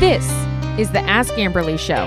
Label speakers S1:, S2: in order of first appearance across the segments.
S1: This is the Ask Amberly Show.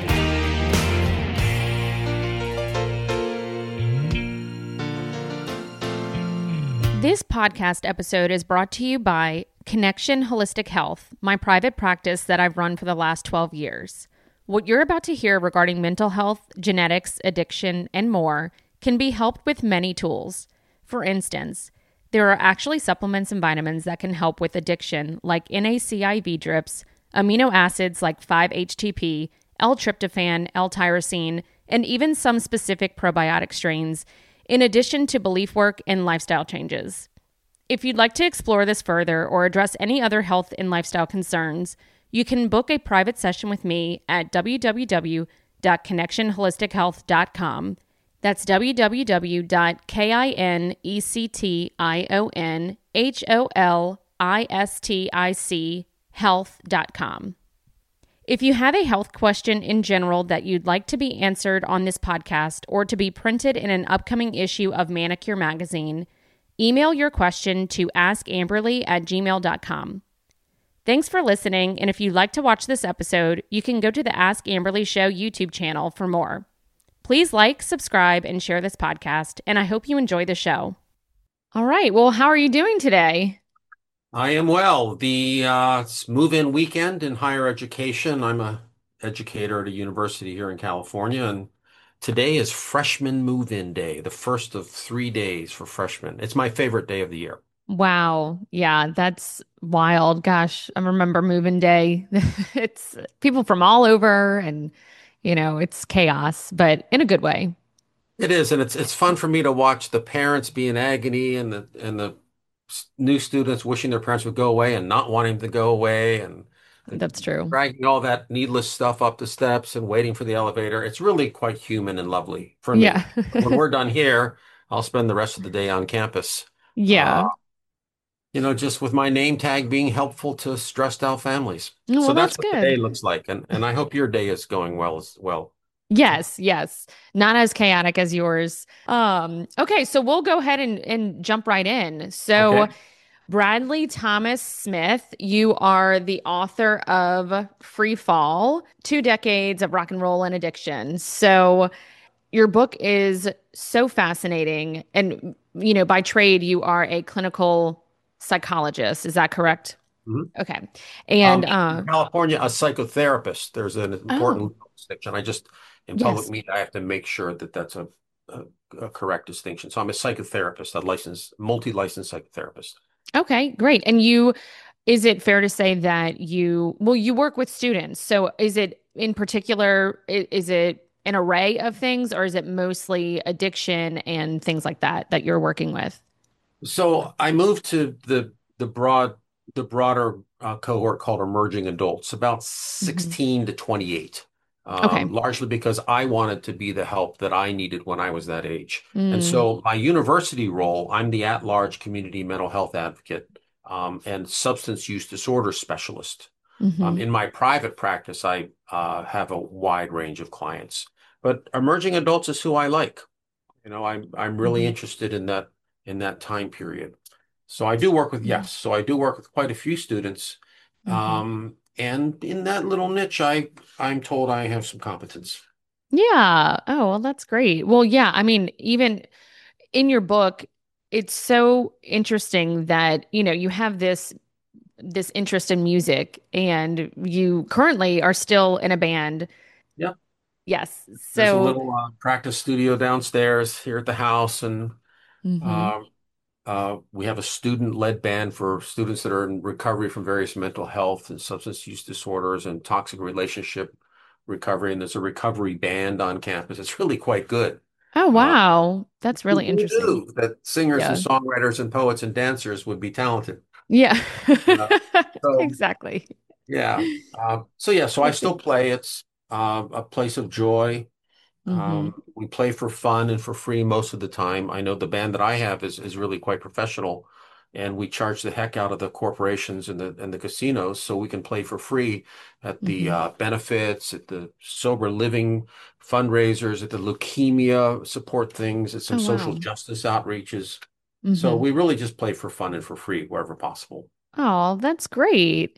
S1: This podcast episode is brought to you by Connection Holistic Health, my private practice that I've run for the last 12 years. What you're about to hear regarding mental health, genetics, addiction, and more can be helped with many tools. For instance, there are actually supplements and vitamins that can help with addiction, like NaCIV drips, amino acids like 5-HTP, L-tryptophan, L-tyrosine, and even some specific probiotic strains, in addition to belief work and lifestyle changes. If you'd like to explore this further or address any other health and lifestyle concerns, you can book a private session with me at www.connectionholistichealth.com. That's www.connectionholistic.health.com. If you have a health question in general that you'd like to be answered on this podcast or to be printed in an upcoming issue of Manicure Magazine, email your question to askamberly@gmail.com. Thanks for listening, and if you'd like to watch this episode, you can go to the Ask Amberly Show YouTube channel for more. Please like, subscribe, and share this podcast, and I hope you enjoy the show. All right, well, how are you doing today?
S2: I am well. It's move-in weekend in higher education. I'm a educator at a university here in California, and today is freshman move-in day, the first of 3 days for freshmen. It's my favorite day of the year.
S1: Wow. Yeah, that's wild. Gosh, I remember moving day. It's people from all over and, it's chaos, but in a good way.
S2: It is, and it's fun for me to watch the parents be in agony and the new students wishing their parents would go away and not wanting to go away and
S1: That's true.
S2: dragging all that needless stuff up the steps and waiting for the elevator. It's really quite human and lovely for
S1: Yeah.
S2: me. When we're done here, I'll spend the rest of the day on campus. Uh,
S1: Yeah.
S2: just with my name tag being helpful to stressed out families.
S1: Well,
S2: So
S1: that's
S2: that's what the day
S1: good.
S2: looks like. And I hope your day is going well as well.
S1: Yes, yes. Not as chaotic as yours. Okay, so we'll go ahead and jump right in. So
S2: Okay.
S1: Bradley Thomas Smith, you are the author of Free Fall, 2 decades of rock and roll and addiction. So your book is so fascinating. And, by trade, you are a clinical psychologist. Is that correct?
S2: Mhm.
S1: Okay. And,
S2: In California, a psychotherapist, there's an important
S1: oh,
S2: distinction. In public
S1: yes.
S2: media, I have to make sure that that's a, a correct distinction. So I'm a psychotherapist, multi-licensed psychotherapist.
S1: Okay, great. And is it fair to say that you work with students? So is it in particular, is it an array of things or is it mostly addiction and things like that you're working with?
S2: So I moved to the broader cohort called emerging adults, about
S1: Hmm.
S2: 16 to 28,
S1: Okay.
S2: largely because I wanted to be the help that I needed when I was that age. And
S1: Mm,
S2: so my university role, I'm the at-large community mental health advocate and substance use disorder specialist.
S1: hmm.
S2: In my private practice, I have a wide range of clients, but emerging adults is who I like. I'm really
S1: Hmm.
S2: interested in that time period. So I do work with
S1: Yeah.
S2: yes, so I do work with quite a few students.
S1: Hmm.
S2: And in that little niche, I'm told I have some competence.
S1: Yeah. Oh, well, that's great. Well, yeah, I mean, even in your book, it's so interesting that, you have this interest in music and you currently are still in a band.
S2: Yeah,
S1: Yes.
S2: there's a
S1: So,
S2: little practice studio downstairs here at the house, and
S1: hmm.
S2: um, we have a student-led band for students that are in recovery from various mental health and substance use disorders and toxic relationship recovery. And there's a recovery band on campus. It's really quite good.
S1: Oh,
S2: Uh,
S1: wow. That's
S2: who
S1: really interesting.
S2: knew that singers and
S1: Yeah.
S2: songwriters and poets and dancers would be talented?
S1: Yeah.
S2: Uh, so
S1: Exactly.
S2: yeah, so I
S1: That's
S2: still
S1: it.
S2: play. It's a place of joy.
S1: Hmm.
S2: We play for fun and for free most of the time. I know the band that I have is really quite professional, and we charge the heck out of the corporations and the casinos so we can play for free at the
S1: Hmm.
S2: benefits, at the sober living fundraisers, at the leukemia support things, at some
S1: Oh,
S2: social
S1: wow.
S2: justice outreaches. So
S1: Hmm.
S2: we really just play for fun and for free wherever possible.
S1: Oh, that's great.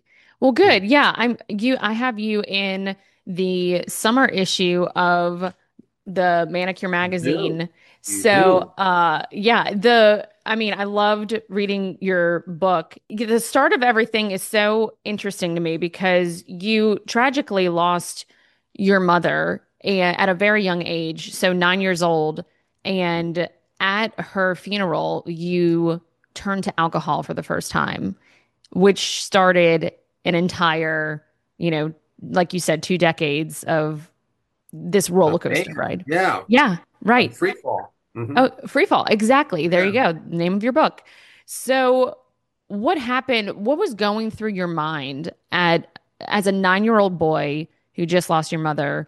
S1: Well, good. Yeah, I have you in the summer issue of the Manicure
S2: You do.
S1: magazine.
S2: You
S1: So,
S2: do.
S1: yeah, the I mean, I loved reading your book. The start of everything is so interesting to me because you tragically lost your mother at a very young age, so 9 years old, and at her funeral, you turned to alcohol for the first time, which started an entire, you know, like you said, 2 decades of this roller coaster
S2: Mayhem.
S1: ride.
S2: Yeah.
S1: Yeah, right.
S2: Free fall.
S1: Oh, free fall. Exactly. There you
S2: Yeah.
S1: go. Name of your book. So, what happened? What was going through your mind at as a 9-year-old boy who just lost your mother?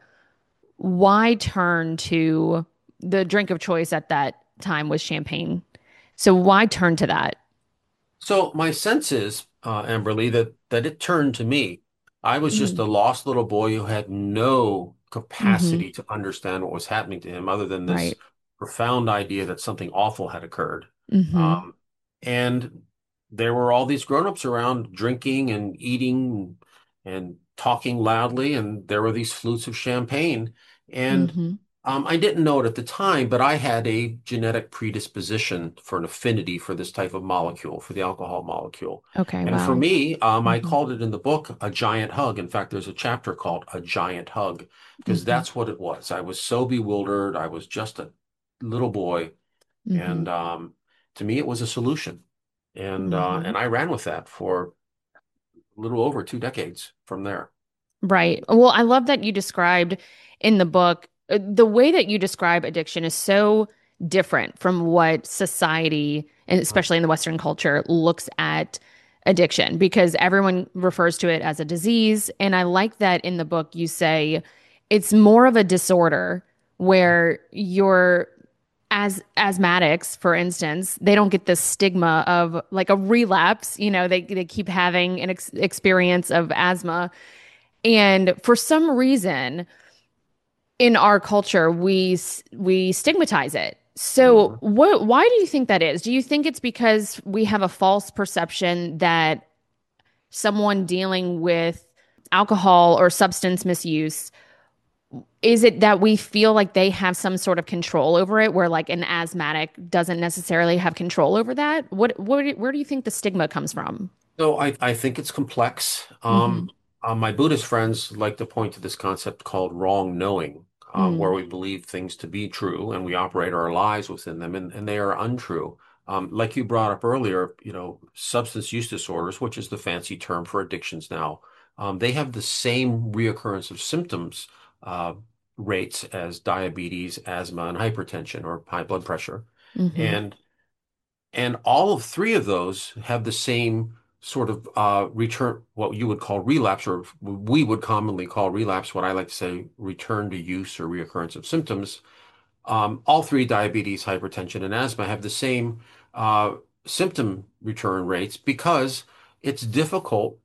S1: Why turn to the drink of choice at that time was champagne? So why turn to that?
S2: So my sense is, Amberly, that it turned to me. I was just
S1: Mm.
S2: a lost little boy who had no
S1: Hmm.
S2: capacity to understand what was happening to him, other than this
S1: Right.
S2: profound idea that something awful had occurred.
S1: Hmm.
S2: Um, and there were all these grown-ups around drinking and eating and talking loudly, and there were these flutes of champagne. And
S1: Hmm.
S2: I didn't know it at the time, but I had a genetic predisposition for an affinity for this type of molecule, for the alcohol molecule.
S1: Okay.
S2: And for
S1: Wow.
S2: me, I
S1: Hmm.
S2: called it in the book a giant hug. In fact, there's a chapter called A Giant Hug, because
S1: Hmm.
S2: that's what it was. I was so bewildered. I was just a little boy.
S1: Hmm.
S2: And to me, it was a solution.
S1: Hmm.
S2: And I ran with that for a little over 2 decades from there.
S1: Right. Well, I love that you described in the book, the way that you describe addiction is so different from what society, and especially in the Western culture, looks at addiction because everyone refers to it as a disease. And I like that in the book you say it's more of a disorder where you're as asthmatics, for instance, they don't get the stigma of like a relapse. They keep having an experience of asthma, and for some reason in our culture, we stigmatize it. So
S2: Mhm.
S1: why do you think that is? Do you think it's because we have a false perception that someone dealing with alcohol or substance misuse, is it that we feel like they have some sort of control over it, where like an asthmatic doesn't necessarily have control over that? Where do you think the stigma comes from?
S2: So I think it's complex.
S1: Hmm.
S2: My Buddhist friends like to point to this concept called wrong knowing, where
S1: Mm.
S2: we believe things to be true and we operate our lives within them, and they are untrue. Like you brought up earlier, substance use disorders, which is the fancy term for addictions now, they have the same reoccurrence of symptoms uh, rates as diabetes, asthma, and hypertension or high blood pressure.
S1: Hmm.
S2: And and all of three of those have the same sort of return, what you would call relapse, or we would commonly call relapse, what I like to say return to use or reoccurrence of symptoms. All three, diabetes, hypertension, and asthma, have the same uh, symptom return rates because it's difficult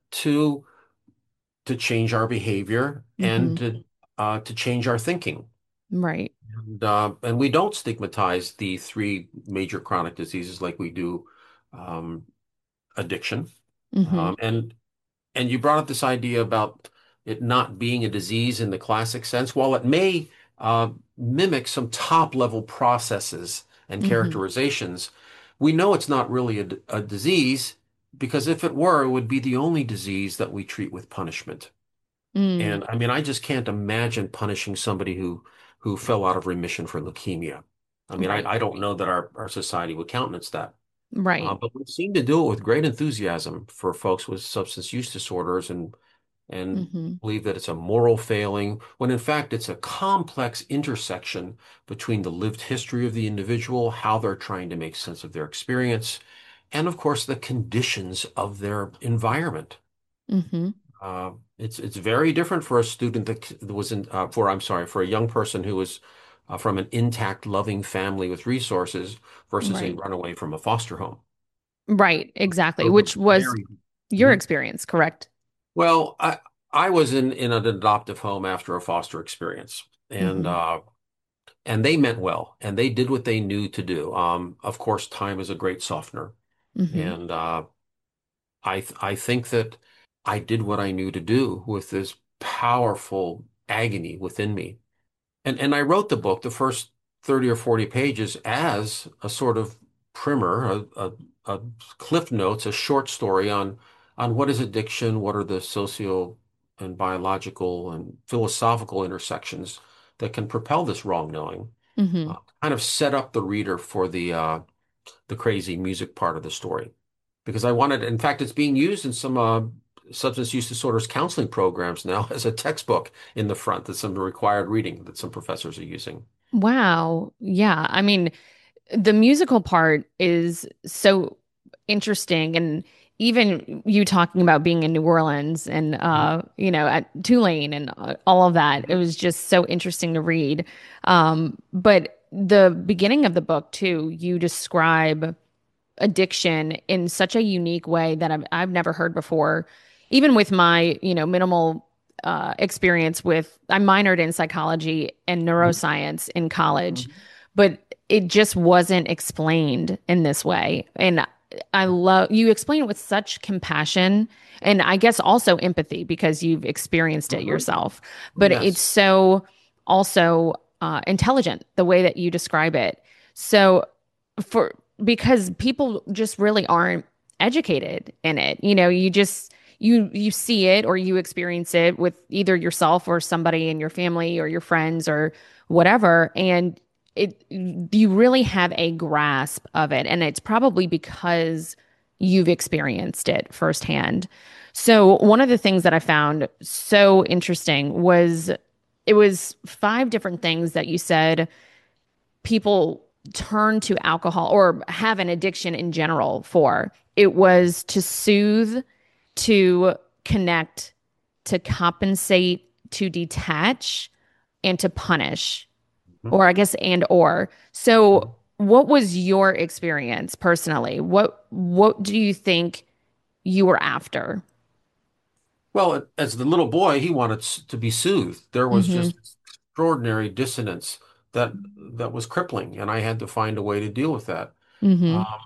S2: to change our behavior and
S1: Hmm.
S2: to change our thinking.
S1: Right.
S2: And we don't stigmatize the three major chronic diseases like we do um, addiction.
S1: Hmm.
S2: And you brought up this idea about it not being a disease in the classic sense. While it may mimic some top level processes and
S1: Hmm.
S2: characterizations, we know it's not really a disease because if it were, it would be the only disease that we treat with punishment.
S1: Mm.
S2: And I mean, I just can't imagine punishing somebody who fell out of remission for leukemia. I mean,
S1: Right.
S2: I don't know that our society would countenance that.
S1: Right.
S2: But we seem to do it with great enthusiasm for folks with substance use disorders and
S1: Hmm.
S2: believe that it's a moral failing, when in fact it's a complex intersection between the lived history of the individual, how they're trying to make sense of their experience, and of course the conditions of their environment.
S1: Hmm.
S2: It's very different for a student that was in I'm sorry, for a young person who was from an intact, loving family with resources versus a
S1: Right.
S2: runaway from a foster home.
S1: Right. Exactly.
S2: Those are
S1: Which was
S2: very.
S1: your
S2: Mhm.
S1: experience, correct?
S2: Well, I was in an adoptive home after a foster experience,
S1: Hmm.
S2: and they meant well, and they did what they knew to do. Of course, time is a great softener,
S1: Hmm.
S2: and I think that. I did what I knew to do with this powerful agony within me. And I wrote the book, the first 30 or 40 pages, as a sort of primer, a cliff notes, a short story on what is addiction, what are the socio and biological and philosophical intersections that can propel this wrong knowing,
S1: Hmm.
S2: kind of set up the reader for the crazy music part of the story. Because I wanted, in fact, it's being used in some substance use disorders counseling programs now as a textbook in the front. That's some required reading that some professors are using.
S1: Wow. Yeah. I mean, the musical part is so interesting. And even you talking about being in New Orleans and,
S2: Mhm.
S1: at Tulane and all of that, it
S2: Mhm.
S1: was just so interesting to read. But the beginning of the book, too, you describe addiction in such a unique way that I've never heard before. Even with my, minimal experience with, I minored in psychology and
S2: Mhm.
S1: neuroscience in college,
S2: Mhm.
S1: but it just wasn't explained in this way. And I love you explain it with such compassion and I guess also empathy because you've experienced it
S2: Mhm.
S1: yourself. But it's
S2: Yes.
S1: so also intelligent the way that you describe it. So for because people just really aren't educated in it. You just you see it or you experience it with either yourself or somebody in your family or your friends or whatever and it you really have a grasp of it and it's probably because you've experienced it firsthand. So one of the things that I found so interesting was it was five different things that you said people turn to alcohol or have an addiction in general for. It was to soothe, to connect, to compensate, to detach, and to punish,
S2: Mhm.
S1: or I guess and or. So what was your experience personally? What do you think you were after?
S2: Well, as the little boy, he wanted to be soothed. There was
S1: Mm-hmm.
S2: just extraordinary dissonance that was crippling, and I had to find a way to deal with that.
S1: Mm-hmm.
S2: Um,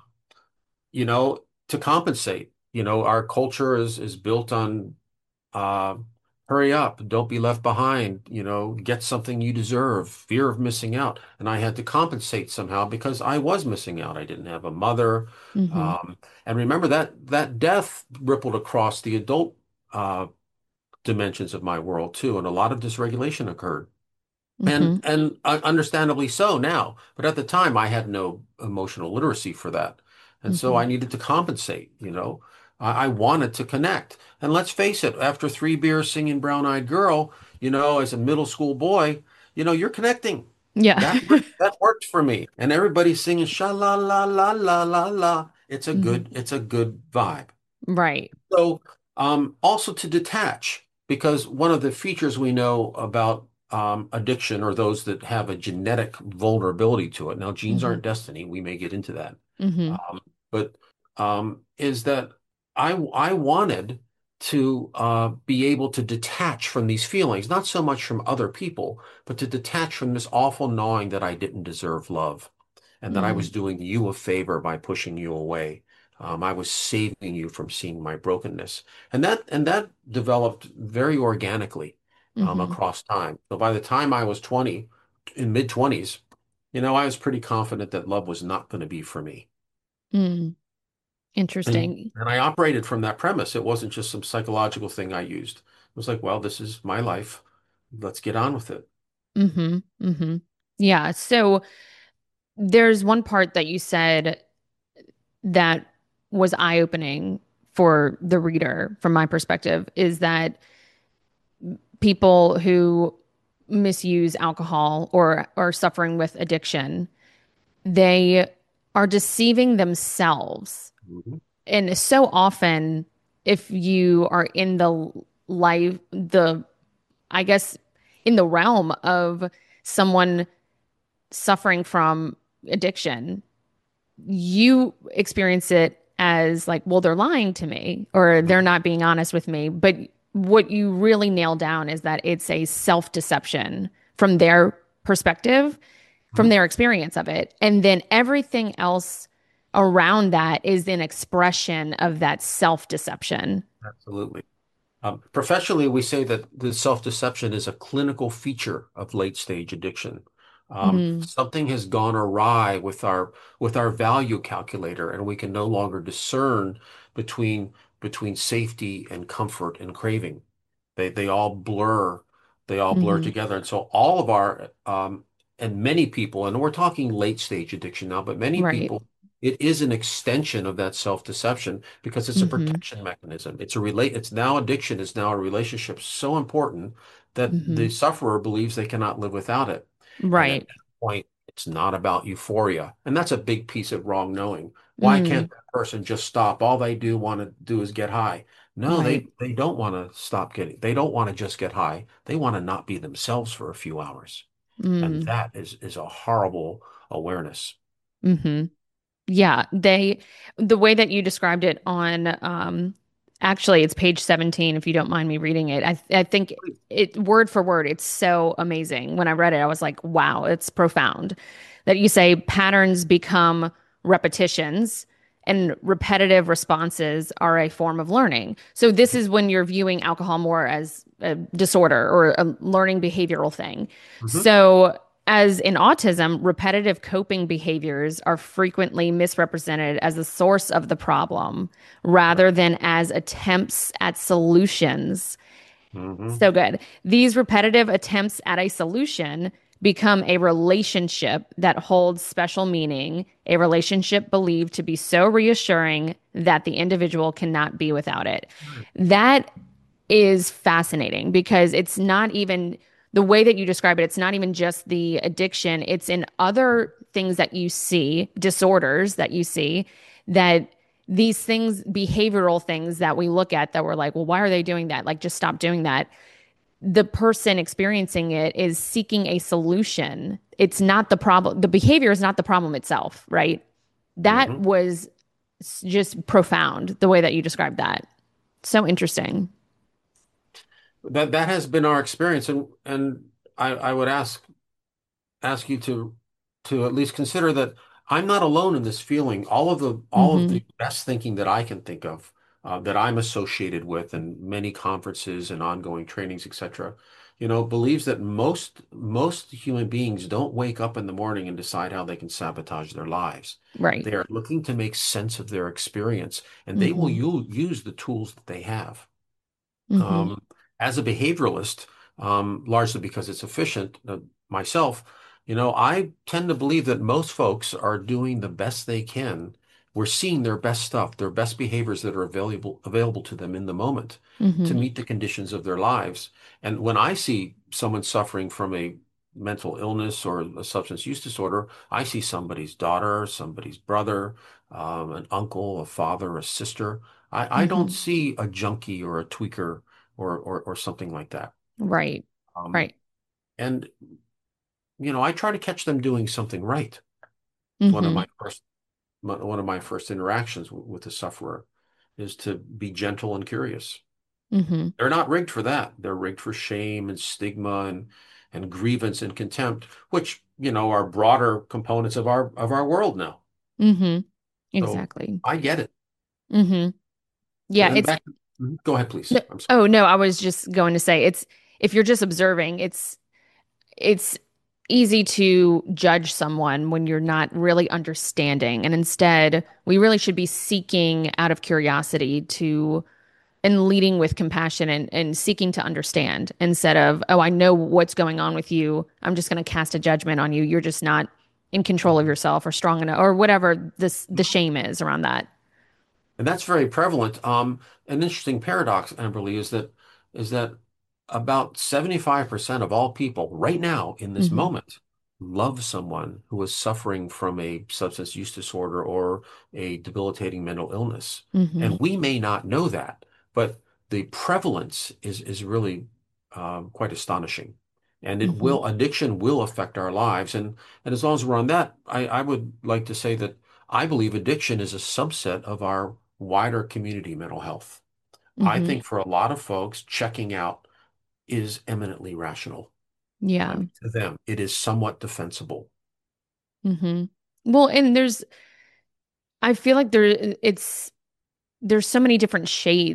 S2: to compensate. Our culture is built on uh, hurry up, don't be left behind, get something you deserve, fear of missing out. And I had to compensate somehow because I was missing out. I didn't have a mother.
S1: Mm-hmm.
S2: Um, and remember that death rippled across the adult uh, dimensions of my world too, and a lot of dysregulation occurred.
S1: Mm-hmm.
S2: And understandably so now. But at the time, I had no emotional literacy for that. And so
S1: Mm-hmm.
S2: I needed to compensate. I wanted to connect. And let's face it, after 3 beers singing Brown Eyed Girl, as a middle school boy, you're connecting.
S1: Yeah.
S2: That worked for me. And everybody's singing sha la la la la la la.
S1: Hmm.
S2: It's a good vibe.
S1: Right.
S2: So, also to detach, because one of the features we know about addiction or those that have a genetic vulnerability to it. Now, genes
S1: Mm-hmm.
S2: aren't destiny. We may get into that.
S1: Mm-hmm.
S2: But is that I wanted to be able to detach from these feelings, not so much from other people, but to detach from this awful gnawing that I didn't deserve love and that I
S1: Mm-hmm.
S2: was doing you a favor by pushing you away. I was saving you from seeing my brokenness, and that developed very organically
S1: Mm-hmm.
S2: across time. So by the time I was 20, in mid 20s, I was pretty confident that love was not going to be for me.
S1: Mm.
S2: And
S1: Interesting.
S2: and I operated from that premise. It wasn't just some psychological thing I used. It was like, well, this is my life. Let's get on with it.
S1: Mm-hmm. Mm-hmm. Yeah. So there's one part that you said that was eye-opening for the reader, from my perspective, is that people who misuse alcohol or are suffering with addiction, they are deceiving themselves.
S2: Mhm.
S1: And so often, if you are in the life, I guess, in the realm of someone suffering from addiction, you experience it as like, well, they're lying to me or they're
S2: Mhm.
S1: not being honest with me. But what you really nail down is that it's a self-deception from their perspective, from
S2: Mhm.
S1: their experience of it. And then everything else around that is an expression of that self-deception.
S2: Absolutely. Professionally, we say that the self-deception is a clinical feature of late-stage addiction.
S1: Mm,
S2: Something has gone awry with our value calculator, and we can no longer discern between safety and comfort and craving. They all blur, they all blur
S1: hmm.
S2: together. And so all of our and many people, and we're talking late-stage addiction now, but many
S1: Right.
S2: people, it is an extension of that self-deception because it's a
S1: Hmm.
S2: protection mechanism. It's now addiction is now a relationship so important that
S1: Hmm.
S2: the sufferer believes they cannot live without it. And at
S1: Right.
S2: that point, it's not about euphoria. And that's a big piece of wrong knowing. Why
S1: Mm,
S2: can't that person just stop? All they do want to do is get high. No,
S1: right.
S2: they don't want to stop getting, they don't want to just get high. They want to not be themselves for a few hours. And
S1: Mm,
S2: that is a horrible awareness.
S1: hmm. Yeah, the way that you described it on, actually, it's page 17, if you don't mind me reading it. I think it word for word, it's so amazing. When I read it, I was like, wow, it's profound. That you say patterns become repetitions and repetitive responses are a form of learning. So this is when you're viewing alcohol more as a disorder or a learning behavioral thing.
S2: Mhm.
S1: So as in autism, repetitive coping behaviors are frequently misrepresented as the source of the problem rather than as attempts at solutions.
S2: Mhm.
S1: So good. These repetitive attempts at a solution become a relationship that holds special meaning, a relationship believed to be so reassuring that the individual cannot be without it.
S2: Right.
S1: That is fascinating because it's not even the way that you describe it, it's not even just the addiction, it's in other things that you see, disorders that you see, that these things, behavioral things that we look at that we're like, well, why are they doing that? Like, just stop doing that. The person experiencing it is seeking a solution. It's not the problem. The behavior is not the problem itself, right? That
S2: Mhm.
S1: was just profound, the way that you described that. So interesting.
S2: That has been our experience, and I would ask you to at least consider that I'm not alone in this feeling. All of
S1: Hmm.
S2: the best thinking that I can think of, that I'm associated with, and many conferences and ongoing trainings, etc., believes that most human beings don't wake up in the morning and decide how they can sabotage their lives.
S1: Right.
S2: They are looking to make sense of their experience, and they will
S1: Hmm.
S2: use the tools that they have.
S1: Hmm.
S2: Um, as a behavioralist, largely because it's efficient, myself, I tend to believe that most folks are doing the best they can. We're seeing their best stuff, their best behaviors that are available to them in the moment to
S1: Hmm.
S2: meet the conditions of their lives. And when I see someone suffering from a mental illness or a substance use disorder, I see somebody's daughter, somebody's brother, an uncle, a father, a sister. I don't
S1: Hmm.
S2: see a junkie or a tweaker or something like that.
S1: Right.
S2: Um,
S1: Right.
S2: and I try to catch them doing something right. It's
S1: Hmm.
S2: one of my first interactions with the sufferer is to be gentle and curious.
S1: Hmm.
S2: They're not rigged for that. They're rigged for shame and stigma and grievance and contempt, which, are broader components of our world now.
S1: Hmm.
S2: So
S1: Exactly.
S2: I get it.
S1: Hmm.
S2: And
S1: Yeah,
S2: then
S1: it's
S2: back, go ahead,
S1: no,
S2: please. I'm sorry.
S1: oh no, I was just going to say it's if you're just observing, it's easy to judge someone when you're not really understanding. And instead, we really should be seeking out of curiosity to and leading with compassion and seeking to understand instead of, oh, I know what's going on with you. I'm just going to cast a judgment on you. You're just not in control of yourself or strong enough or whatever the shame is around that.
S2: And that's very prevalent. An interesting paradox, Amberly, is that about 75% of all people right now in this
S1: Hmm.
S2: moment love someone who is suffering from a substance use disorder or a debilitating mental illness.
S1: Hmm.
S2: And we may not know that, but the prevalence is really quite astonishing. And
S1: Hmm.
S2: addiction will affect our lives. And as long as we're on that, I would like to say that I believe addiction is a subset of our wider community mental health. I
S1: Hmm.
S2: think for a lot of folks, checking out is eminently rational. I
S1: Yeah.
S2: mean, to them, it is somewhat defensible.
S1: Hmm. Well, and I feel like there's so many different shades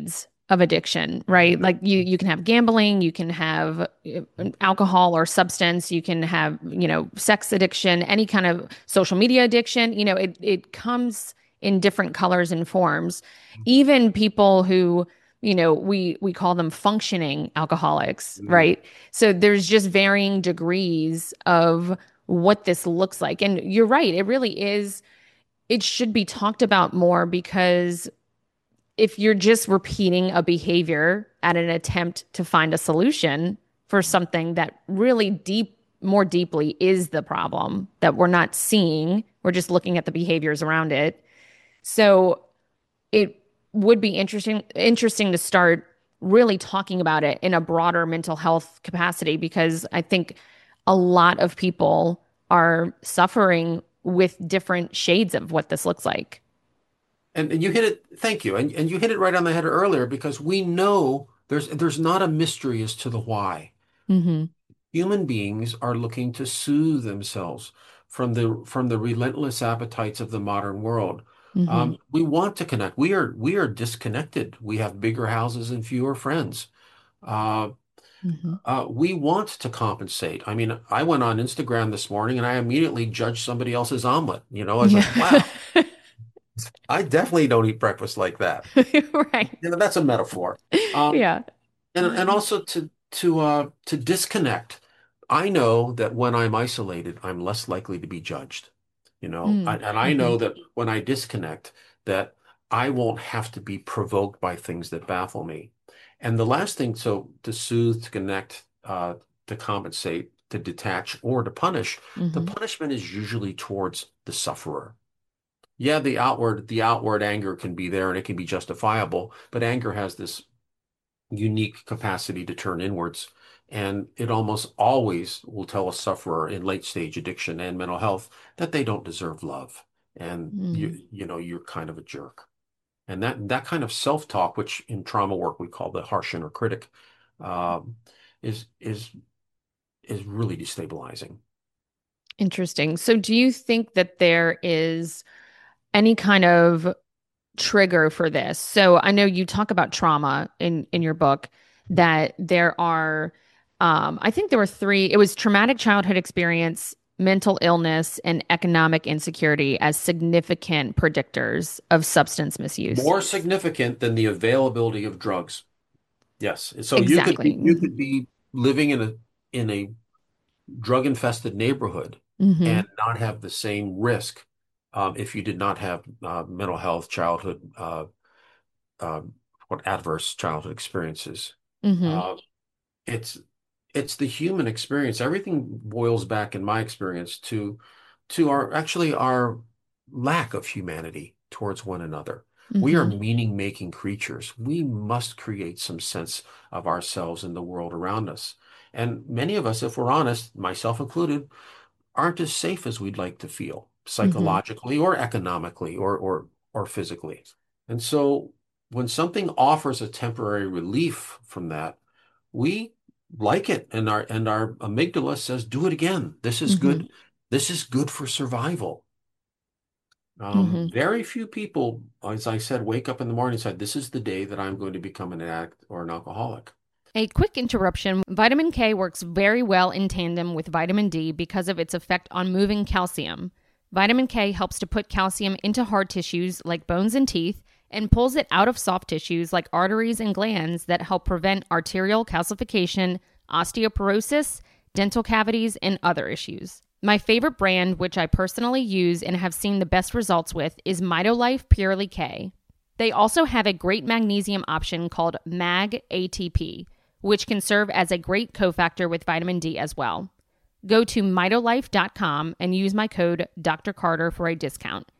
S1: of addiction, right? Like you can have gambling, you can have alcohol or substance, you can have, sex addiction, any kind of social media addiction. It comes in different colors and forms. Even people who, we call them functioning alcoholics,
S2: Mm.
S1: right? So there's just varying degrees of what this looks like. And you're right, it really is, it should be talked about more because if you're just repeating a behavior at an attempt to find a solution for something that really more deeply is the problem that we're not seeing, we're just looking at the behaviors around it. So it would be interesting to start really talking about it in a broader mental health capacity because I think a lot of people are suffering with different shades of what this looks like.
S2: And you hit it, thank you. And you hit it right on the head earlier because we know there's not a mystery as to the why.
S1: Mm-hmm.
S2: Human beings are looking to soothe themselves from the relentless appetites of the modern world.
S1: Mm-hmm.
S2: We want to connect. We are disconnected. We have bigger houses and fewer friends. Uh,
S1: Mm-hmm.
S2: we want to compensate. I mean, I went on Instagram this morning and I immediately judged somebody else's omelet. I was like,
S1: Yeah.
S2: wow, I definitely don't eat breakfast like that.
S1: Right.
S2: That's a metaphor. Um,
S1: Yeah.
S2: and also to disconnect. I know that when I'm isolated, I'm less likely to be judged. And I
S1: Mm-hmm.
S2: know that when I disconnect, that I won't have to be provoked by things that baffle me. And the last thing, so to soothe, to connect, to compensate, to detach, or to punish, the
S1: Mm-hmm.
S2: punishment is usually towards the sufferer. Yeah, the outward anger can be there and it can be justifiable, but anger has this unique capacity to turn inwards. And it almost always will tell a sufferer in late stage addiction and mental health that they don't deserve love. And
S1: Mm.
S2: you're kind of a jerk. And that kind of self-talk, which in trauma work we call the harsh inner critic, um, is really destabilizing.
S1: Interesting. So, do you think that there is any kind of trigger for this? So, I know you talk about trauma in your book, that there are, I think there were three. It was traumatic childhood experience, mental illness, and economic insecurity as significant predictors of substance misuse.
S2: More significant than the availability of drugs. Yes. So you could
S1: Exactly.
S2: be, you could be living in a drug-infested neighborhood
S1: Mm-hmm.
S2: and not have the same risk if you did not have mental health, childhood, uh, what adverse childhood experiences.
S1: Mm-hmm.
S2: Uh, it's it's the human experience. Everything boils back, in my experience, to our lack of humanity towards one another. We are
S1: Mm-hmm.
S2: meaning-making creatures. We must create some sense of ourselves in the world around us. And many of us, if we're honest, myself included, aren't as safe as we'd like to feel
S1: Mm-hmm.
S2: psychologically or economically or physically. And so when something offers a temporary relief from that, we like it and our amygdala says, do it again. This is
S1: Mm-hmm.
S2: good. This is good for survival.
S1: Mm-hmm.
S2: Very few people, as I said, wake up in the morning and say, this is the day that I'm going to become an addict or an alcoholic.
S1: A quick interruption. Vitamin K works very well in tandem with vitamin D because of its effect on moving calcium. Vitamin K helps to put calcium into hard tissues like bones and teeth and pulls it out of soft tissues like arteries and glands that help prevent arterial calcification, osteoporosis, dental cavities, and other issues. My favorite brand, which I personally use and have seen the best results with, is MitoLife Purely K. They also have a great magnesium option called MAG ATP, which can serve as a great cofactor with vitamin D as well. Go to mitolife.com and use my code Dr. Carter for a discount.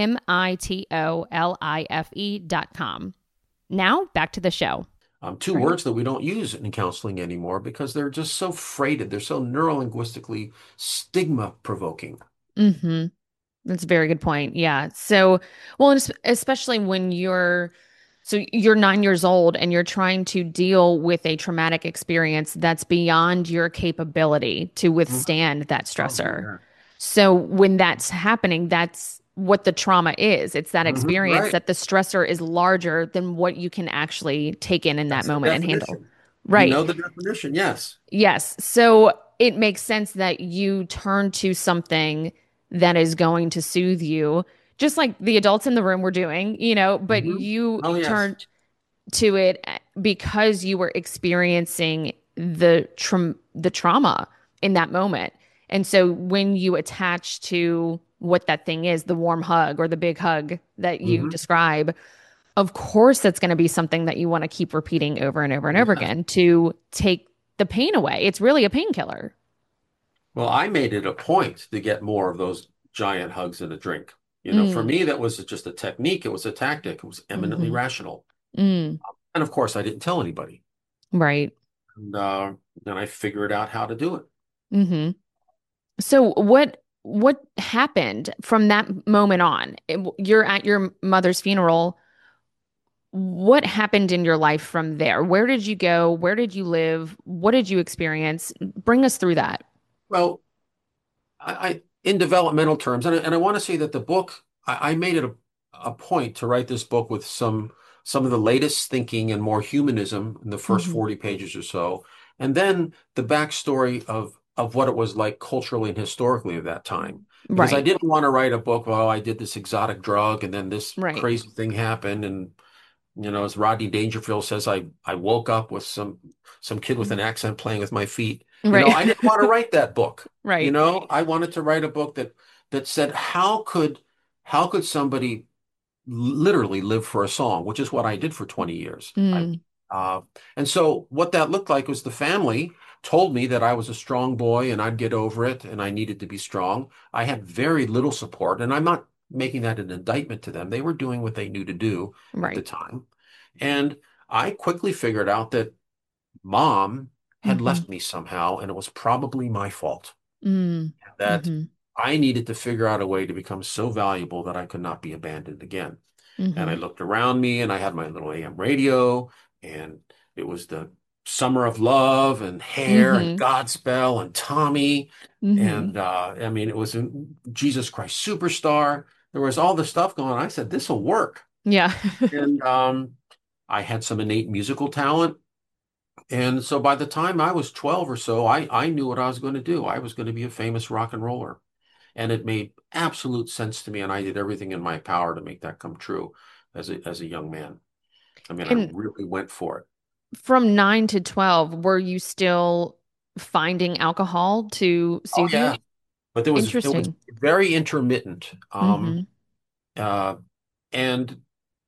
S1: MITOLIFE.com. Now, back to the show.
S2: Two
S1: Right.
S2: words that we don't use in counseling anymore because they're just so freighted. They're so neurolinguistically stigma provoking.
S1: Mm-hmm. That's a very good point. Yeah. So, well, especially when you're 9 years old and you're trying to deal with a traumatic experience that's beyond your capability to
S2: Mhm.
S1: withstand that
S2: Oh,
S1: stressor.
S2: yeah.
S1: So when that's happening, that's what the trauma is. It's that experience
S2: Right.
S1: that the stressor is larger than what you can actually take in that
S2: That's the
S1: moment and handle.
S2: definition. You
S1: Right.
S2: know the definition, yes.
S1: Yes. So it makes sense that you turn to something that is going to soothe you, just like the adults in the room were doing, but
S2: Hmm.
S1: you
S2: Oh, yes.
S1: turn to it because you were experiencing the trauma in that moment. And so when you attach to what that thing is, the warm hug or the big hug that you
S2: Hmm.
S1: describe, of course that's going to be something that you want to keep repeating over and over and over
S2: Yes.
S1: again to take the pain away. It's really a painkiller.
S2: Well, I made it a point to get more of those giant hugs and a drink. For
S1: Mm,
S2: me, that was just a technique. It was a tactic. It was eminently
S1: hmm
S2: rational.
S1: mm,
S2: And of course, I didn't tell anybody.
S1: right.
S2: And then I figured out how to do it.
S1: hmm So what happened from that moment on? You're at your mother's funeral. What happened in your life from there? Where did you go? Where did you live? What did you experience? Bring us through that.
S2: Well, I in developmental terms, and I want to say that the book, I made it a point to write this book with some of the latest thinking and more humanism in the first
S1: Hmm
S2: 40 pages or so, and then the backstory of what it was like culturally and historically at that time. Because I
S1: Right,
S2: didn't want to write a book, well, I did this exotic drug and then this
S1: right,
S2: crazy thing happened, and as Rodney Dangerfield says, I woke up with some kid with an accent playing with my feet.
S1: right,
S2: I didn't want to write that book.
S1: right.
S2: I wanted to write a book that said how could somebody literally live for a song, which is what I did for 20 years.
S1: Mm,
S2: Uh, and so what that looked like was the family told me that I was a strong boy and I'd get over it and I needed to be strong. I had very little support, and I'm not making that an indictment to them. They were doing what they knew to do at the
S1: right.
S2: time. And I quickly figured out that mom had
S1: hmm
S2: left me somehow, and it was probably my fault.
S1: mm,
S2: That
S1: hmm
S2: I needed to figure out a way to become so valuable that I could not be abandoned again. And I
S1: hmm
S2: looked around me and I had my little AM radio, and it was the Summer of Love and Hair and
S1: hmm
S2: Godspell and Tommy.
S1: hmm
S2: And I mean, it was a Jesus Christ Superstar. There was all this stuff going on. I said, this will work.
S1: Yeah.
S2: And I had some innate musical talent. And so by the time I was 12 or so, I knew what I was going to do. I was going to be a famous rock and roller. And it made absolute sense to me. And I did everything in my power to make that come true as a young man. I mean, I
S1: And
S2: really went for it.
S1: from 9 to 12, were you still finding alcohol to
S2: Oh
S1: soothe you?
S2: yeah. But it was
S1: Interesting.
S2: very intermittent.
S1: hmm
S2: Uh, and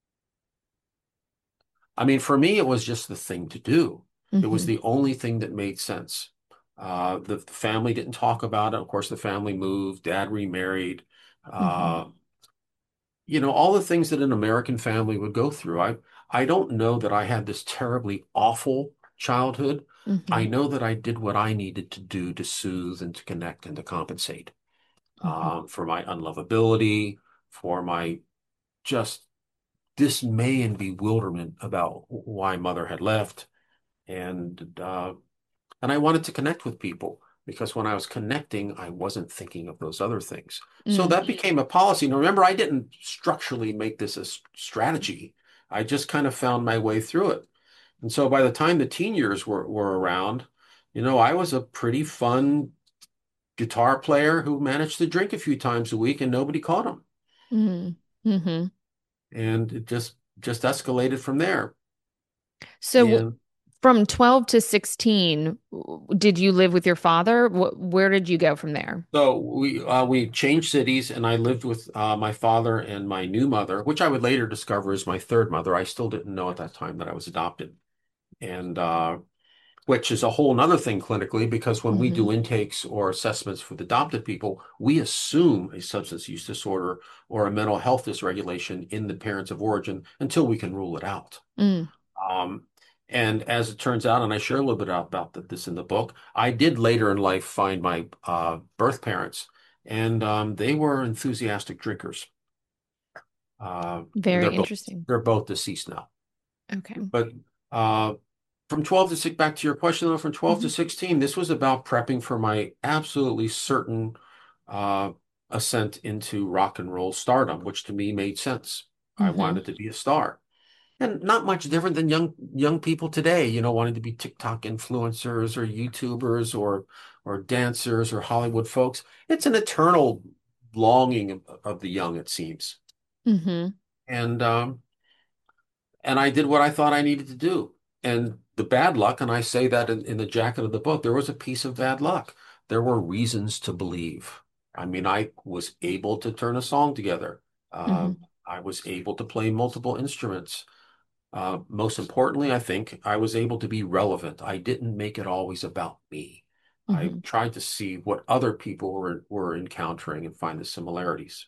S2: I mean, for me, it was just the thing to do. It was
S1: hmm
S2: the only thing that made sense. The family didn't talk about it. Of course, the family moved, dad remarried.
S1: hmm
S2: Uh, all the things that an American family would go through. I don't know that I had this terribly awful childhood. I
S1: hmm
S2: know that I did what I needed to do to soothe and to connect and to compensate
S1: hmm
S2: for my unlovability, for my just dismay and bewilderment about why mother had left, and uh, and I wanted to connect with people because when I was connecting, I wasn't thinking of those other things. So
S1: mm
S2: that became a policy. Now, remember, I didn't structurally make this a strategy. I just kind of found my way through it. And so by the time the teen years were around, I was a pretty fun guitar player who managed to drink a few times a week and nobody caught him.
S1: mm hmm
S2: And it just escalated from there.
S1: So
S2: And
S1: from 12 to 16, did you live with your father? Where did you go from there?
S2: so we changed cities, and I lived with my father and my new mother, which I would later discover is my third mother. I still didn't know at that time that I was adopted, and which is a whole nother thing clinically, because when we
S1: hmm
S2: do intakes or assessments with adopted people, we assume a substance use disorder or a mental health dysregulation in the parents of origin until we can rule it out.
S1: mm
S2: Um, and as it turns out, and I share a little bit about this in the book, I did later in life find my birth parents, and they were enthusiastic drinkers. And
S1: Very interesting.
S2: they're both deceased now.
S1: Okay.
S2: But uh, from 12 to 6, back to your question, though, from 12 to
S1: hmm
S2: 16, this was about prepping for my absolutely certain uh, ascent into rock and roll stardom, which to me made sense. I
S1: Mm-hmm.
S2: wanted to be a star. And not much different than young people today, wanting to be TikTok influencers or YouTubers or dancers or Hollywood folks. It's an eternal longing of the young, it seems.
S1: Mm-hmm.
S2: And I did what I thought I needed to do. And the bad luck, and I say that in the jacket of the book, there was a piece of bad luck. There were reasons to believe. I mean, I was able to turn a song together. Uh,
S1: Mm-hmm.
S2: I was able to play multiple instruments. Most importantly, I think I was able to be relevant. I didn't make it always about me. I
S1: Mm-hmm.
S2: tried to see what other people were encountering and find the similarities.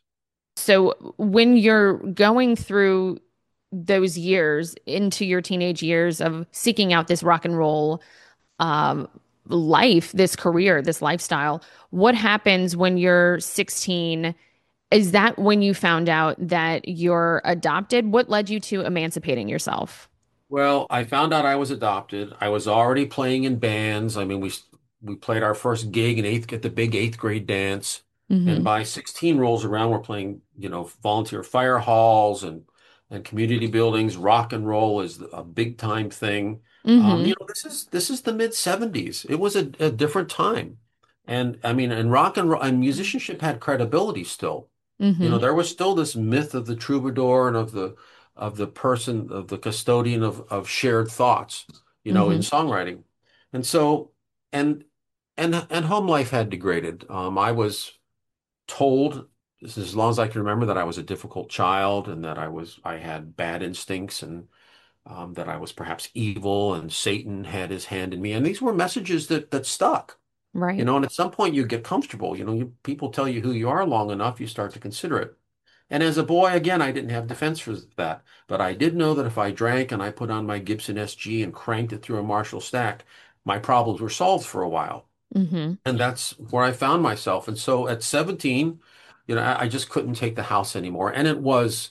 S1: So when you're going through those years into your teenage years of seeking out this rock and roll um, life, this career, this lifestyle, what happens when you're 16? Is that when you found out that you're adopted? What led you to emancipating yourself?
S2: Well, I found out I was adopted. I was already playing in bands. I mean, we played our first gig in eighth at the big eighth grade dance, and
S1: Mm-hmm.
S2: by 16 rolls around, we're playing, volunteer fire halls and community buildings. Rock and roll is a big time thing.
S1: Mm-hmm.
S2: This is the mid 70s. It was a different time, and I mean, and rock and roll and musicianship had credibility still.
S1: Mm-hmm.
S2: There was still this myth of the troubadour and of the person, of the custodian of shared thoughts, in
S1: Mm-hmm.
S2: songwriting. And so, and and home life had degraded. I was told, this is as long as I can remember, that I was a difficult child and that I had bad instincts and that I was perhaps evil and Satan had his hand in me. And these were messages that stuck.
S1: Right.
S2: And at some point you get comfortable. People tell you who you are long enough, you start to consider it. And as a boy, again, I didn't have defense for that. But I did know that if I drank and I put on my Gibson SG and cranked it through a Marshall stack, my problems were solved for a while.
S1: Mm-hmm.
S2: And that's where I found myself. And so at 17, I just couldn't take the house anymore. And it was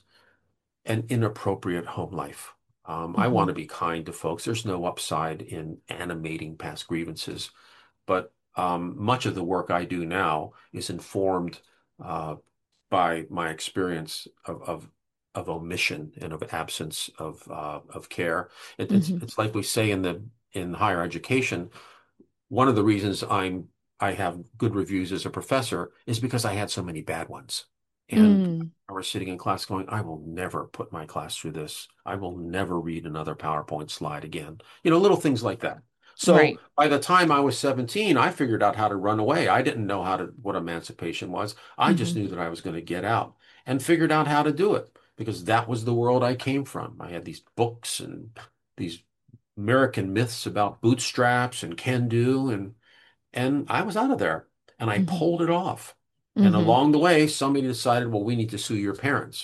S2: an inappropriate home life. I
S1: Mm-hmm.
S2: want to be kind to folks. There's no upside in animating past grievances. But much of the work I do now is informed uh, by my experience of omission and of absence of care.
S1: Mm-hmm.
S2: It's like we say in higher education. One of the reasons I have good reviews as a professor is because I had so many bad ones. And
S1: Mm.
S2: I was sitting in class going, I will never put my class through this. I will never read another PowerPoint slide again. Little things like that. So
S1: Right.
S2: by the time I was 17, I figured out how to run away. I didn't know what emancipation was. I just
S1: Mm-hmm.
S2: knew that I was going to get out and figured out how to do it because that was the world I came from. I had these books and these American myths about bootstraps and can do, and I was out of there and I
S1: Mm-hmm.
S2: pulled it off. And
S1: Mm-hmm.
S2: along the way, somebody decided, well, we need to sue your parents.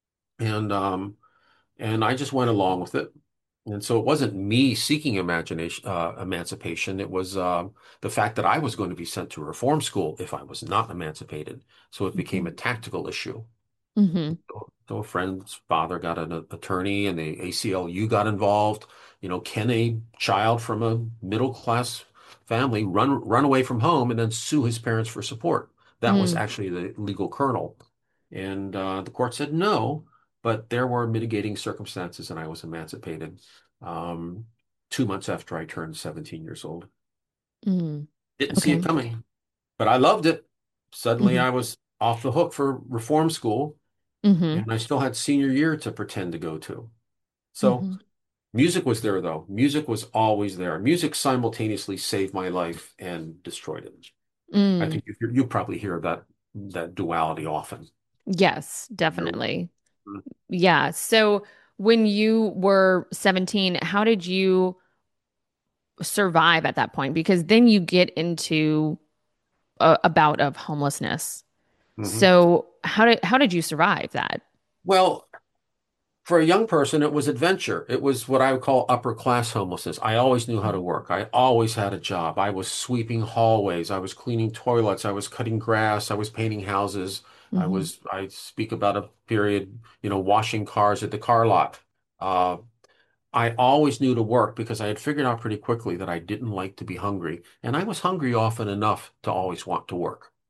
S2: And I just went along with it. And so it wasn't me seeking emancipation. It was the fact that I was going to be sent to reform school if I was not emancipated. So it became
S1: Mm-hmm.
S2: a tactical issue.
S1: Mm-hmm.
S2: So a friend's father got an attorney and the ACLU got involved. Can a child from a middle class family run away from home and then sue his parents for support? That was
S1: Mm.
S2: actually the legal kernel. And the court said no, but there were mitigating circumstances and I was emancipated 2 months after I turned 17 years old.
S1: Mm.
S2: Didn't see it
S1: Okay.
S2: coming, but I loved it. Suddenly
S1: Mm-hmm.
S2: I was off the hook for reform school.
S1: Mm-hmm.
S2: And I still had senior year to pretend to go to. So
S1: Mm-hmm.
S2: music was there, though. Music was always there. Music simultaneously saved my life and destroyed it. I
S1: Mm.
S2: think you probably hear that duality often.
S1: Yes,
S2: You're-
S1: definitely. Yeah. So when you were 17, how did you survive at that point? Because then you get into a bout of homelessness.
S2: Mhm.
S1: So how did you survive that?
S2: Well, for a young person, it was adventure. It was what I would call upper class homelessness. I always knew how to work. I always had a job. I was sweeping hallways. I was cleaning toilets. I was cutting grass. I was painting houses.
S1: Mm-hmm.
S2: I speak about a period, washing cars at the car lot. Uh, I always knew to work because I had figured out pretty quickly that I didn't like to be hungry. And I was hungry often enough to always want to work.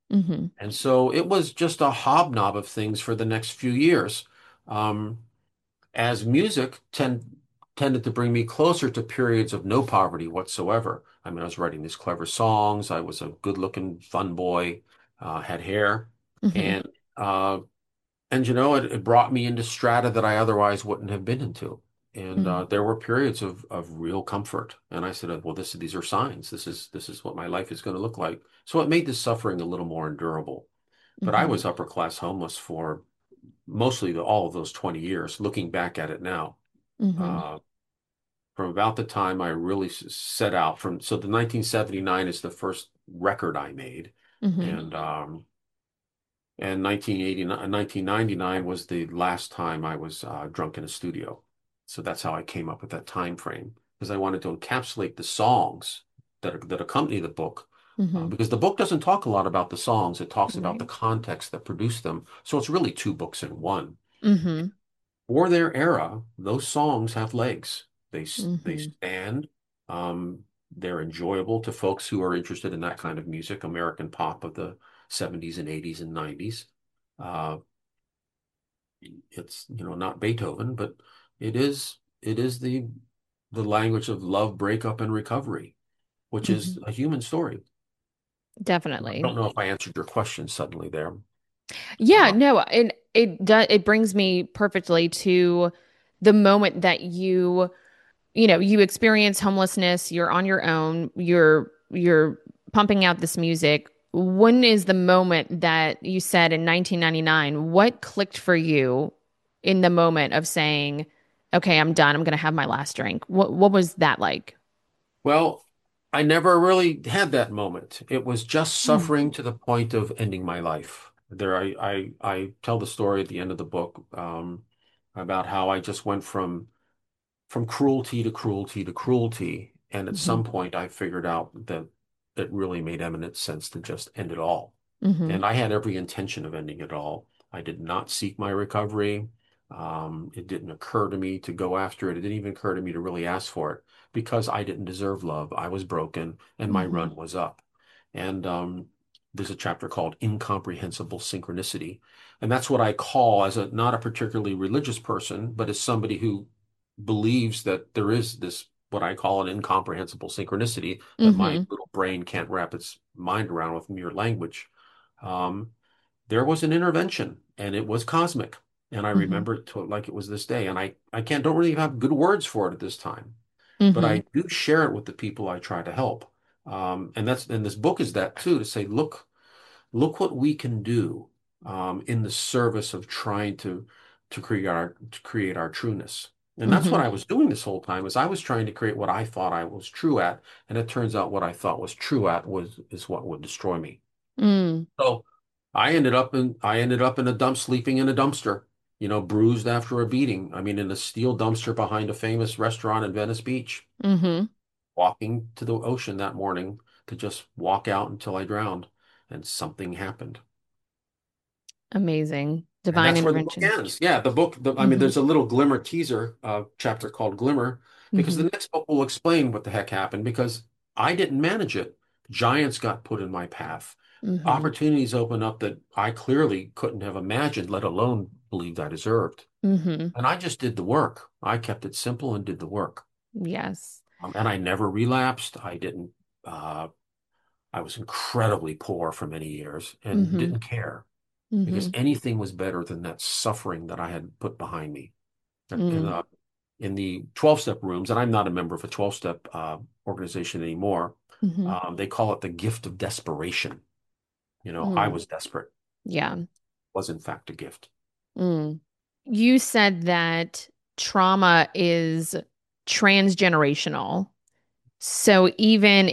S1: Mm-hmm.
S2: And so it was just a hobnob of things for the next few years. Um, as music tended to bring me closer to periods of no poverty whatsoever. I mean, I was writing these clever songs. I was a good-looking, fun boy, had hair,
S1: Mm-hmm.
S2: and uh, it brought me into strata that I otherwise wouldn't have been into. And
S1: Mm-hmm.
S2: there were periods of real comfort. And I said, well, these are signs. This is what my life is going to look like. So it made the suffering a little more endurable. But I
S1: Mm-hmm.
S2: was upper class homeless for mostly all of those 20 years, looking back at it now.
S1: Mm-hmm.
S2: Uh, from about the time I really set out so the 1979 is the first record I made.
S1: Mm-hmm.
S2: And 1989, 1999 was the last time I was drunk in a studio. So that's how I came up with that time frame, because I wanted to encapsulate the songs that accompany the book.
S1: Mm-hmm.
S2: Because the book doesn't talk a lot about the songs, it talks about the
S1: Right.
S2: context that produced them. So it's really two books in one.
S1: Mm-hmm.
S2: For their era, those songs have legs. They
S1: Mm-hmm.
S2: stand. Um, they're enjoyable to folks who are interested in that kind of music, American pop of the 70s and 80s and 90s. Uh, it's, not Beethoven, but it is the language of love, breakup, and recovery, which is
S1: Mm-hmm.
S2: a human story. I
S1: Definitely.
S2: don't know if I answered your question suddenly there.
S1: Yeah,
S2: Uh,
S1: no, and it brings me perfectly to the moment that you experience homelessness, you're on your own, you're pumping out this music. When is the moment that you said in 1999, what clicked for you in the moment of saying, "Okay, I'm done. I'm going to have my last drink." What was that like?
S2: well, I never really had that moment. It was just
S1: Mm.
S2: suffering to the point of ending my life. I tell the story at the end of the book, about how I just went from cruelty to cruelty to cruelty. And at
S1: Mm-hmm.
S2: some point, I figured out that it really made eminent sense to just end it all.
S1: Mm-hmm.
S2: And I had every intention of ending it all. I did not seek my recovery. It didn't occur to me to go after it. It didn't even occur to me to really ask for it because I didn't deserve love. I was broken and my
S1: Mm-hmm.
S2: run was up. And there's a chapter called Incomprehensible Synchronicity. And that's what I call, as a not a particularly religious person, but as somebody who believes that there is this, what I call an incomprehensible synchronicity that my
S1: Mm-hmm.
S2: little brain can't wrap its mind around with mere language. Um, there was an intervention and it was cosmic. And I
S1: Mm-hmm.
S2: remember like it was this day. And I don't really have good words for it at this time, but
S1: Mm-hmm.
S2: I do share it with the people I try to help. And this book is that too, to say, look what we can do in the service of trying to create our trueness. And that's
S1: Mm-hmm.
S2: what I was doing this whole time, is I was trying to create what I thought I was true at, and it turns out what I thought was true at was is what would destroy me.
S1: Mm.
S2: So I ended up in a dump, sleeping in a dumpster, bruised after a beating. I mean, in a steel dumpster behind a famous restaurant in Venice Beach,
S1: Mm-hmm.
S2: walking to the ocean that morning to just walk out until I drowned, and something happened.
S1: Amazing.
S2: And
S1: Divine
S2: that's where the book
S1: intervention.
S2: ends. Yeah, I mean,
S1: Mm-hmm.
S2: there's a little glimmer teaser chapter called Glimmer, because the
S1: Mm-hmm.
S2: next book will explain what the heck happened, because I didn't manage it. Giants got put in my path.
S1: Mm-hmm.
S2: Opportunities opened up that I clearly couldn't have imagined, let alone believed I deserved.
S1: Mm-hmm.
S2: And I just did the work. I kept it simple and did the work.
S1: Yes.
S2: And I never relapsed. I didn't, I was incredibly poor for many years and
S1: Mm-hmm.
S2: didn't care,
S1: Mm-hmm.
S2: because anything was better than that suffering that I had put behind me. In,
S1: Mm.
S2: uh, in the 12-step rooms, and I'm not a member of a 12-step organization anymore,
S1: Mm-hmm.
S2: they call it the gift of desperation. I
S1: Mm.
S2: was desperate,
S1: Yeah.
S2: was in fact a gift.
S1: Mm. You said that trauma is transgenerational. So even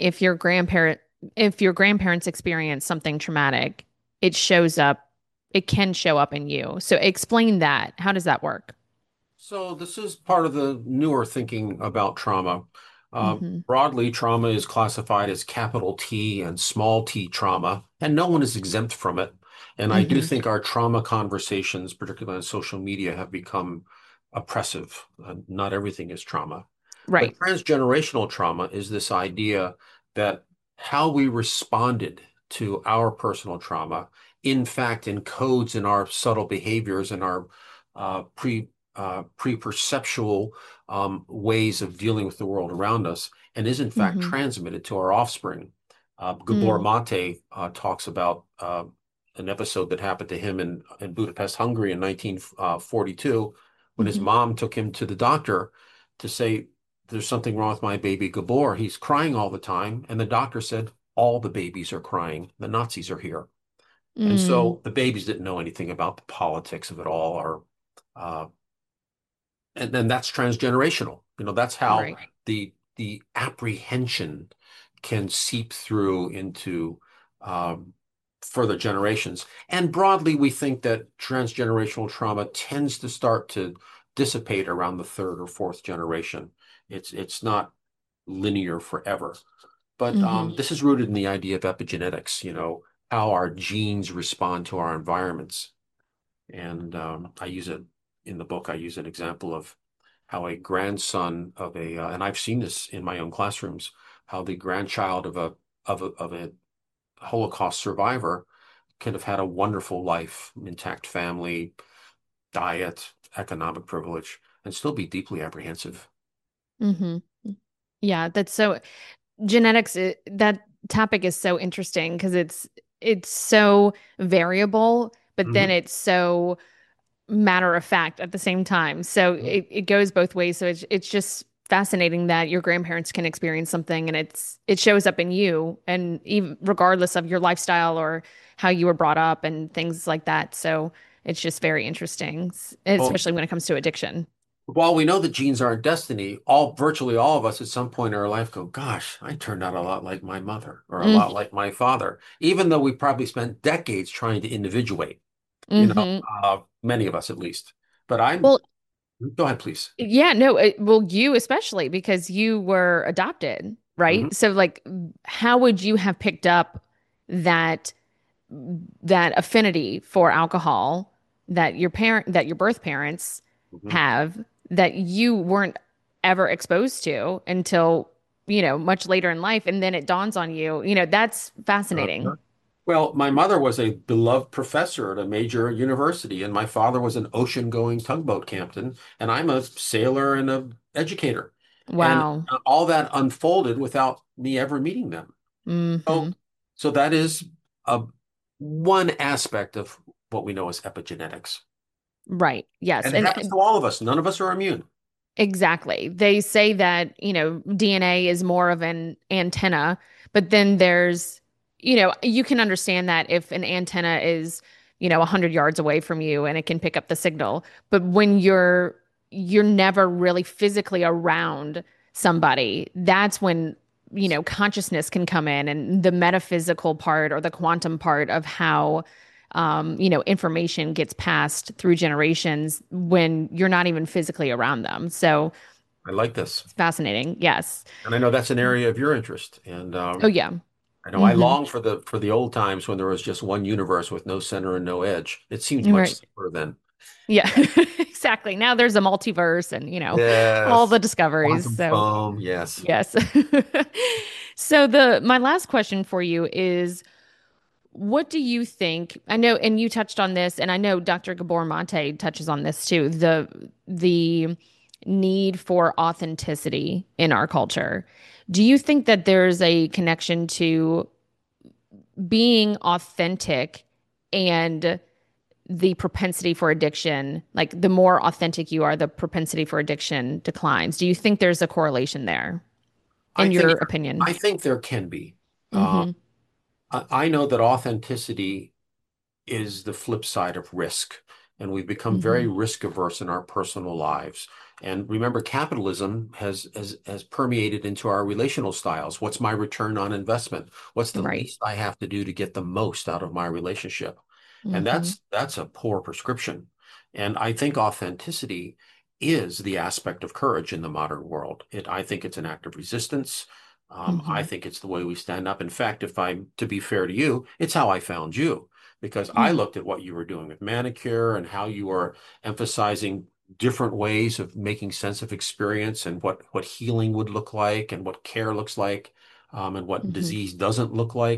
S1: if your grandparents experience something traumatic, it shows up, it can show up in you. So explain that. How does that work?
S2: So this is part of the newer thinking about trauma. Uh,
S1: Mm-hmm.
S2: Broadly, trauma is classified as capital T and small t trauma, and no one is exempt from it. And I do
S1: Mm-hmm.
S2: think our trauma conversations, particularly on social media, have become oppressive. Not everything is trauma.
S1: Right.
S2: But transgenerational trauma is this idea that how we responded to our personal trauma, in fact, encodes in our subtle behaviors and our pre-perceptual ways of dealing with the world around us, and is in fact
S1: Mm-hmm.
S2: transmitted to our offspring. Gabor
S1: Mm,
S2: Mate talks about an episode that happened to him in Budapest, Hungary in 1942, when his
S1: mm-hmm.
S2: mom took him to the doctor to say, there's something wrong with my baby Gabor. He's crying all the time. And the doctor said, all the babies are crying. The Nazis are here. And
S1: Mm,
S2: so the babies didn't know anything about the politics of it all, or uh, and then that's transgenerational. That's how
S1: right.
S2: the apprehension can seep through into um, further generations. And broadly, we think that transgenerational trauma tends to start to dissipate around the third or fourth generation. It's not linear forever. But
S1: Mm-hmm.
S2: this is rooted in the idea of epigenetics, how our genes respond to our environments. And I use it in the book. I use an example of how a grandson of and I've seen this in my own classrooms, how the grandchild of a Holocaust survivor could have had a wonderful life, intact family, diet, economic privilege, and still be deeply apprehensive.
S1: Mm-hmm. Yeah, that's so genetics, that topic is so interesting because it's so variable, but then
S2: Mhm.
S1: it's so matter of fact at the same time. So it goes both ways. So it's just fascinating that your grandparents can experience something and it shows up in you, and even regardless of your lifestyle or how you were brought up and things like that. So it's just very interesting,
S2: Well,
S1: especially when it comes to addiction.
S2: while we know that genes aren't destiny, virtually all of us at some point in our life go, gosh, I turned out a lot like my mother or a
S1: Mm,
S2: lot like my father, even though we probably spent decades trying to individuate,
S1: hmm.
S2: many of us at least. But I'm,
S1: Well,
S2: go ahead, please.
S1: yeah, no, well, you especially because you were adopted,
S2: Mhm,
S1: right? So like how would you have picked up that that affinity for alcohol that your birth parents
S2: mhm.
S1: have that you weren't ever exposed to until, much later in life, and then it dawns on you, that's fascinating.
S2: Uh-huh. Well, my mother was a beloved professor at a major university, and my father was an ocean-going tugboat captain, and I'm a sailor and a educator. And
S1: Wow.
S2: all that unfolded without me ever meeting them. So,
S1: Hmm.
S2: so that is a one aspect of what we know as epigenetics.
S1: Right. Yes.
S2: And it
S1: And
S2: happens to all of us. None of us are immune.
S1: exactly. They say that, DNA is more of an antenna, but then there's, you can understand that if an antenna is, 100 yards away from you and it can pick up the signal. But when you're never really physically around somebody, that's when, consciousness can come in, and the metaphysical part or the quantum part of how information gets passed through generations when you're not even physically around them. So
S2: I like this.
S1: it's fascinating. Yes.
S2: And I know that's an area of your interest. And
S1: Oh, yeah.
S2: I know I
S1: Hmm.
S2: long for the old times when there was just one universe with no center and no edge. It seems much
S1: Right.
S2: simpler then.
S1: Yeah, exactly. Now there's a multiverse and, all the
S2: Yes.
S1: discoveries.
S2: Quantum
S1: So,
S2: foam. Yes.
S1: yes. So my last question for you is, what do you think? I know, and you touched on this, and I know Dr. Gabor Mate touches on this too, the need for authenticity in our culture. Do you think that there's a connection to being authentic and the propensity for addiction? Like the more authentic you are, the propensity for addiction declines. Do you think there's a correlation there,
S2: I
S1: in
S2: think
S1: your opinion?
S2: I think there can be. Uh,
S1: Mm-hmm.
S2: I know that authenticity is the flip side of risk. And we've become
S1: Mm-hmm.
S2: very risk averse in our personal lives. And remember, capitalism has permeated into our relational styles. What's my return on investment? What's the
S1: Right.
S2: least I have to do to get the most out of my relationship? And
S1: Mm-hmm.
S2: that's a poor prescription. And I think authenticity is the aspect of courage in the modern world. I think it's an act of resistance. I
S1: Mm-hmm.
S2: think it's the way we stand up. In fact, if I'm to be fair to you, it's how I found you because I
S1: Mm.
S2: looked at what you were doing with manicure and how you were emphasizing different ways of making sense of experience and what healing would look like and what care looks like, and what
S1: Mm-hmm.
S2: disease doesn't look like.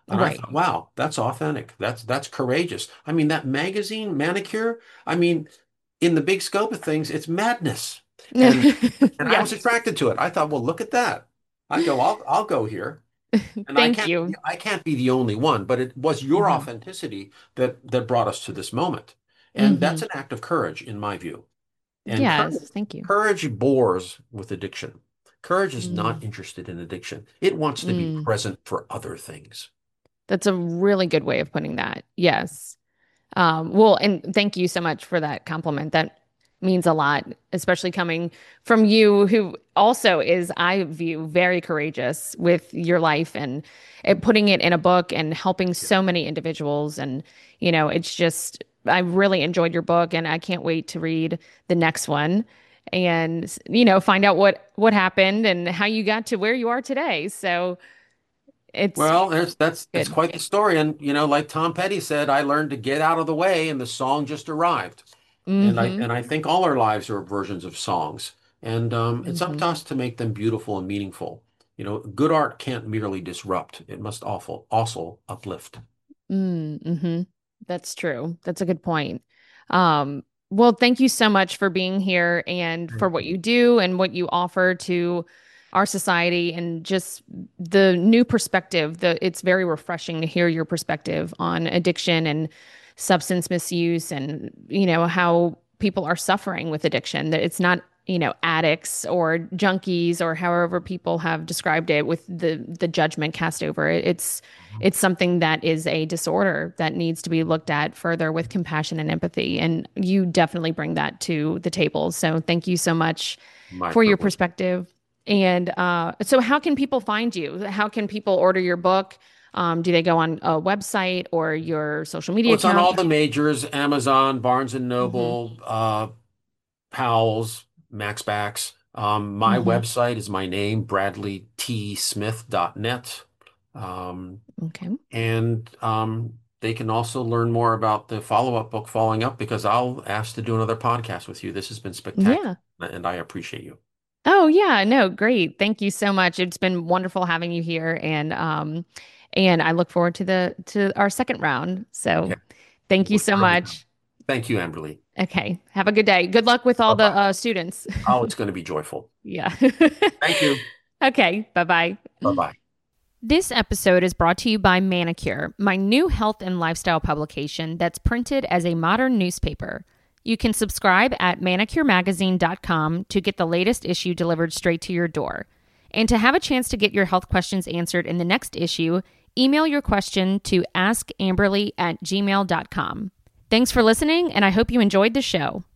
S2: And I
S1: Right.
S2: thought, wow, that's authentic. That's courageous. I mean, that magazine, Manicure, I mean, in the big scope of things, it's madness. And and I was
S1: Yes.
S2: attracted to it. I thought, well, look at that. I'll go here. And
S1: Thank you.
S2: I can't be the only one, but it was your
S1: Hmm.
S2: authenticity that brought us to this moment. And that's
S1: Hmm.
S2: an act of courage in my view. And
S1: Yes. Thank you.
S2: courage bores with addiction. Courage is not
S1: Mm.
S2: interested in addiction. It wants to be
S1: Mm.
S2: present for other things.
S1: That's a really good way of putting that. Yes. Well, and thank you so much for that compliment. That means a lot, especially coming from you, who also is, I view, very courageous with your life and putting it in a book and helping
S2: Yeah.
S1: so many individuals. And, it's just, I really enjoyed your book and I can't wait to read the next one and, find out what happened and how you got to where you are today. So it's
S2: Well, that's
S1: good.
S2: quite the story. And like Tom Petty said, I learned to get out of the way, and the song just arrived.
S1: Hmm.
S2: And I think all our lives are versions of songs, and it's up
S1: Hmm.
S2: to us to make them beautiful and meaningful. Good art can't merely disrupt; it must also uplift.
S1: Mm-hmm. That's true. That's a good point. Well, thank you so much for being here and for
S2: Thank
S1: what
S2: you.
S1: you do and what you offer to our society and just the new perspective. It's very refreshing to hear your perspective on addiction and substance misuse and, how people are suffering with addiction. That it's not, addicts or junkies or however people have described it with the judgment cast over it. It's something that is a disorder that needs to be looked at further with compassion and empathy. And you definitely bring that to the table. So thank you so much
S2: My
S1: for your
S2: privilege.
S1: perspective. And so, how can people find you? How can people order your book? Do they go on a website or your social
S2: Oh,
S1: media
S2: it's on
S1: account?
S2: all the majors: Amazon, Barnes and
S1: Hmm.
S2: Noble, Powell's, Maxbacks. My
S1: Hmm.
S2: website is my name, bradleytsmith.net. Um,
S1: Okay.
S2: and they can also learn more about the follow-up book, Following Up, because I'll ask to do another podcast with you. This has been spectacular,
S1: Yeah.
S2: and I appreciate you.
S1: Oh yeah, no, great. Thank you so much. It's been wonderful having you here and I look forward to our second round. So
S2: Okay.
S1: thank you
S2: We'll
S1: so
S2: surely do.
S1: much.
S2: Thank you, Amberly.
S1: Okay. Have a good day. Good luck with all the
S2: Bye-bye.
S1: students.
S2: Oh, it's going to be joyful.
S1: Yeah.
S2: Thank you.
S1: Okay. Bye-bye.
S2: Bye-bye.
S1: This episode is brought to you by Manicure, my new health and lifestyle publication that's printed as a modern newspaper. You can subscribe at manicuremagazine.com to get the latest issue delivered straight to your door. And to have a chance to get your health questions answered in the next issue, email your question to askamberly@gmail.com. Thanks for listening, and I hope you enjoyed the show.